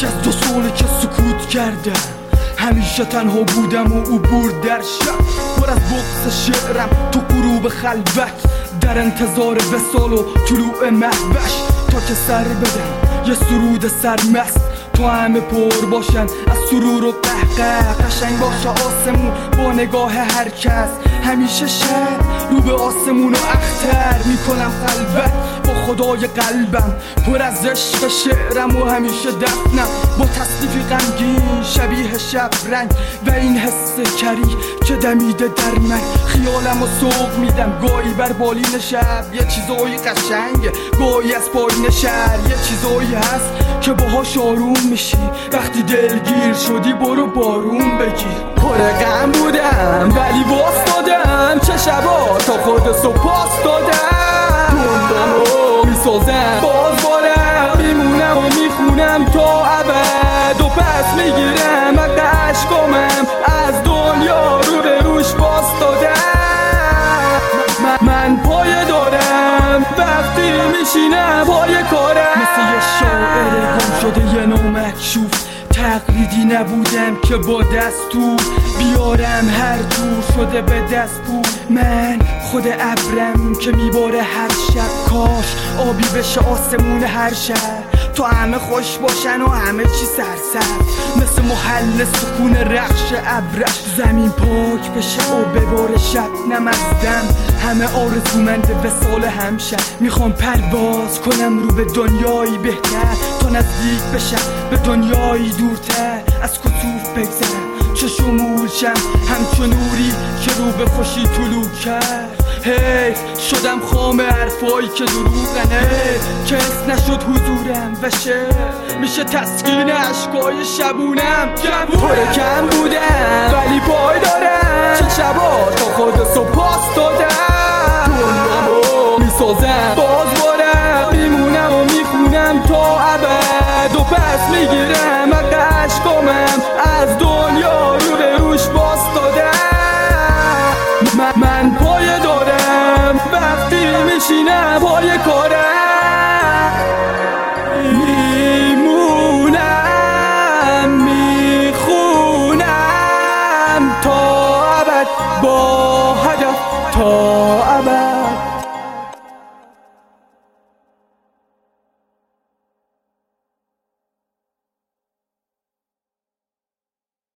بیش از 2 ساله که سکوت کردم، همیشه تنها بودم و عبور در شب، پر از بغض شعرم تو غروب خلوت، در انتظار وصال و طلوع مهوش، تا که سر بدم یه سرود سرمست، تو همه پر باشن از سرور و قهقه، قشنگ باشه آسمون با نگاه هر کس، همیشه شب رو به آسمون و اختر میکنم خلوت با خدای قلبم، پر از عشق شعرم و همیشه دفنم با تصنیفی غمگین شبیه شب رنگ، و این حس کری که دمیده در من، خیالم و سوق میدم گاهی بر بالین شب، یه چیزایی قشنگه گاهی از پایین شهر، یه چیزایی هست که باهاش آروم میشی، وقتی دلگیر شدی برو بارون بگیر. پر غم بودم ولی واسطادم، چه شبا تا خود صبح پاس دادم، موندم و میسازم باز بارم، میمونم و میخونم تا ابد و پس میگیرم اشکامم از دنیا رو به روش باز دادم. من پایه دارم وقتی میشینم پای کارم، مثل یه شاعر گم شده یه نامکشوف، تقلیدی نبودم که با دستور بیارم هر جور شده به دست پور، من خود ابرم که میباره هر شب، کاش آبی بشه آسمون هر شهر، تو همه خوش باشن و همه چی سرسبز، مثل محل سکون رخش ابرش، زمین پاک بشه و بباره شبنم از دم، همه آرزومند وصال همشه، میخوام پرواز کنم رو به دنیایی بهتر، تا نزدیک بشم به دنیایی دورتر، از کسوف بگذرم چه شمول شم همچون نوری که رو به خوشی طلوع کرد، حیف شدم خام حرفایی که دروغنه، کس نشد حضورم و شعر میشه تسکین عشقای شبونم، پر کم بودم ولی پای دارم، چه شبا تا خود صبح پاس دادم، دنیامو میسازم باز بارم، میمونم و میخونم تا ابد و پس میگیرم اشکامم از دنیا رو به روش باز دادم. من پایه دارم وقتی میشینم پای